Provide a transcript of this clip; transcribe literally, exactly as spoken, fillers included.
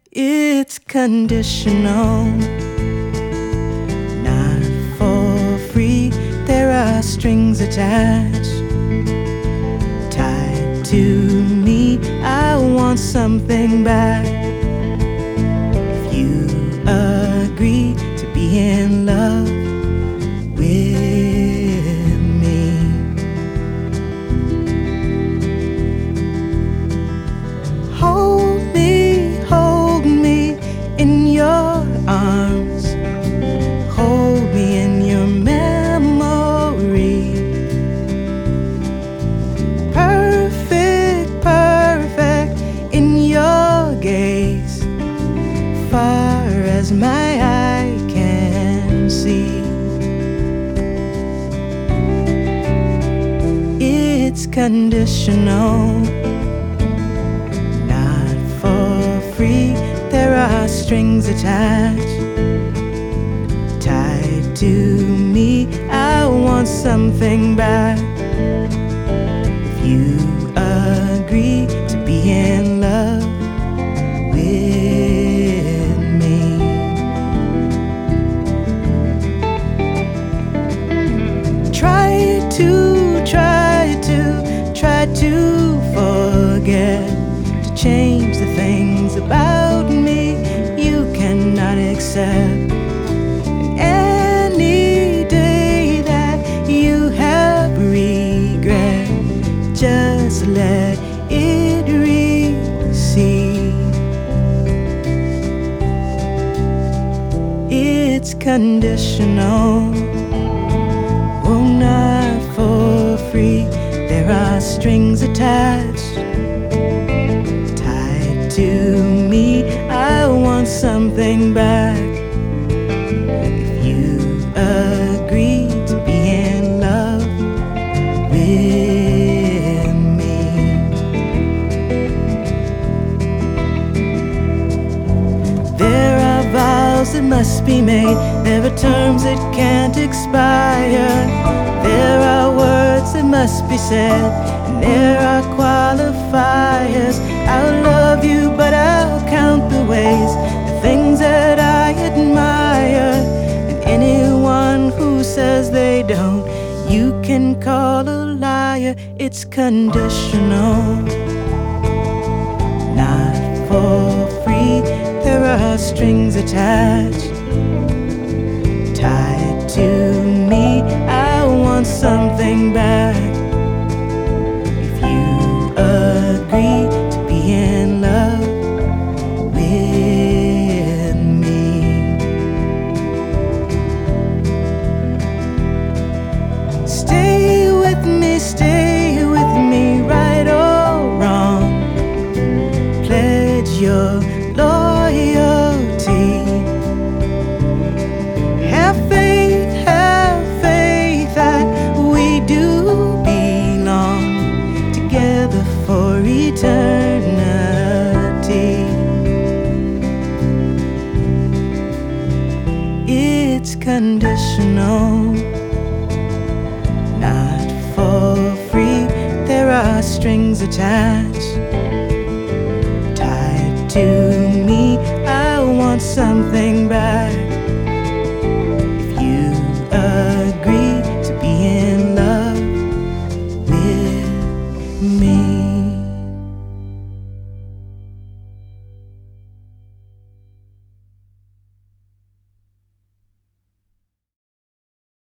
It's conditional, not for free. There are strings attached, tied to me. I want something back. If you agree to be in love with me, hold me, hold me in your arms, hold me in your memory. Perfect, perfect in your gaze, far as my eye can see. It's conditional, not for free. There are strings attached, tied to me. I want something back. If you agree to be in love with me, try to, try to, try to forget, to change the things about me you cannot accept. And any day that you have regret, just let it recede. It's conditional, oh, not for free. There are strings attached, tied to me. I want something back. If you agree to be in love with me, there are vows that must be made, there are terms that can't expire, there are words that must be said, and there are qualifiers. I'll love you, but I'll count the ways, the things that I admire. And anyone who says they don't, you can call a liar. It's conditional, not for free. There are strings attached, tied to me. I want something back. If you agree to be in love with me, stay with me, stay with me, right or wrong. Pledge your loyalty. Have faith, have faith that we do belong together for eternity. It's conditional, not for free. There are strings attached, tied to me. I want something back.